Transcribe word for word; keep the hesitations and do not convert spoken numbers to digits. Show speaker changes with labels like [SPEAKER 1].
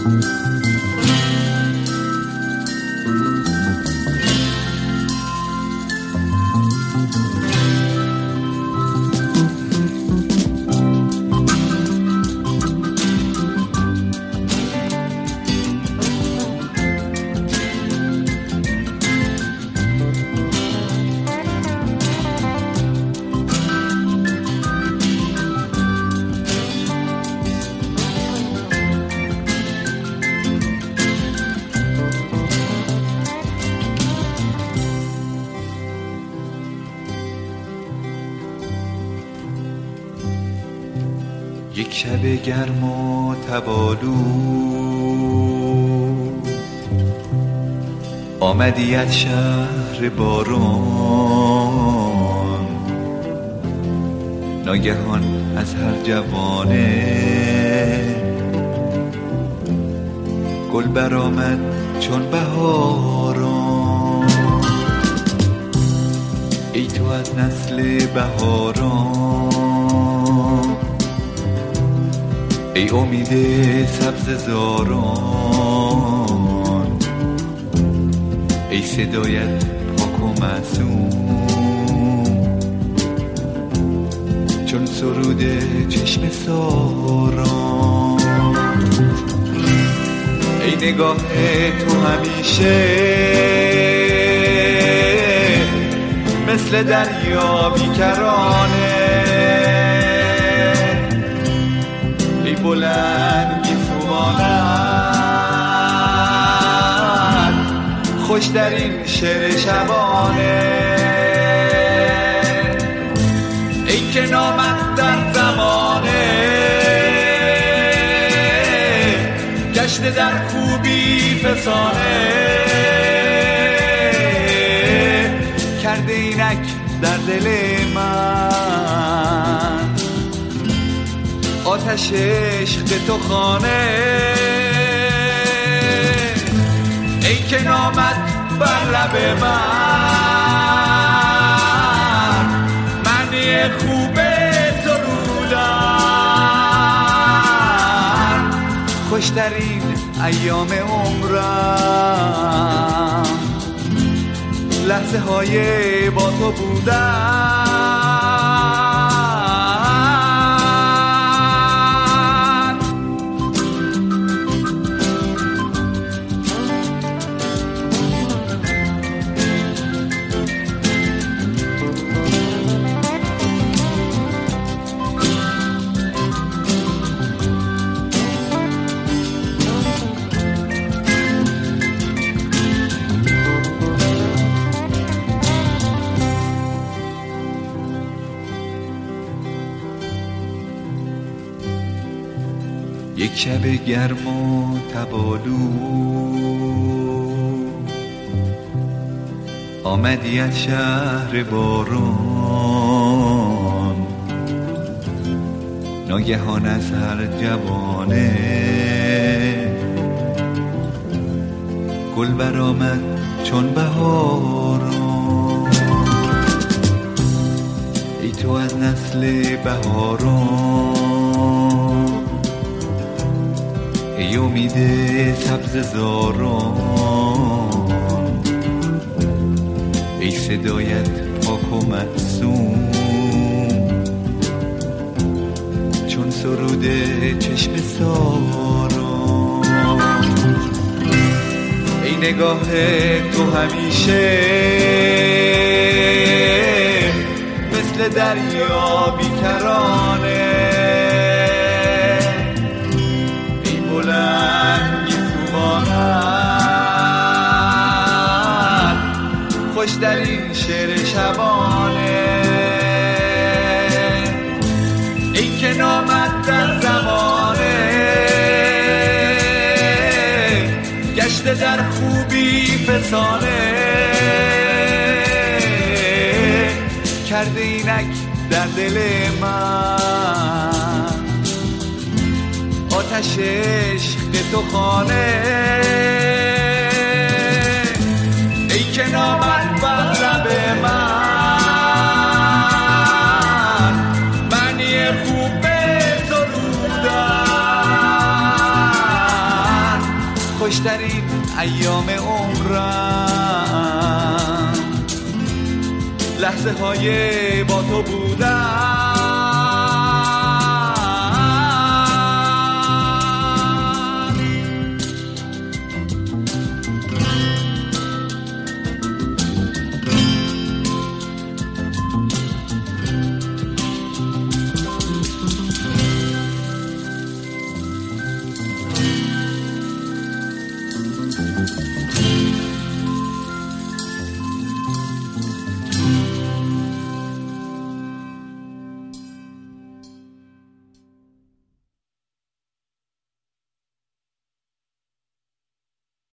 [SPEAKER 1] یک شب گرم و تبالو آمدی از شهر باران، ناگهان از هر جوانه گل برآمد چون بهاران. ای تو از نسل بهاران، ای امید سبز زاران، ای صدایت پاک و معصوم چون سرود چشم ساران. ای نگاه تو همیشه مثل دریا بیکرانه، ای بلند گیسوانت خوش در این شعر شبانه. ای که نامت در زمانه گشته در خوبی فسانه، کرده اینک در دل من آتش عشق تو خانه. ای که نامت بر لب من معنی خوب سرودن، خوشترین ایام عمرم لحظه های با تو بودن. یک شب گرم و تبالو آمدی از شهر باران، ناگهان از هر جوانه گل برآمد چون بهاران. ای تو از نسل بهاران، ای امید سبز زاران، ای صدایت پاک و معصوم چون سرود چشم ساران. ای نگاه تو همیشه مثل دریا بیکرانه، خوش در این شعر شبانه. ای که نامت در زمانه گشته در خوبی فسانه، کرده اینک در دل من آتش عشق تو خانه. ای که نامت بر لب من معنی خوب سرودن، خوشترین ایام عمرم، لحظه های با تو بودم.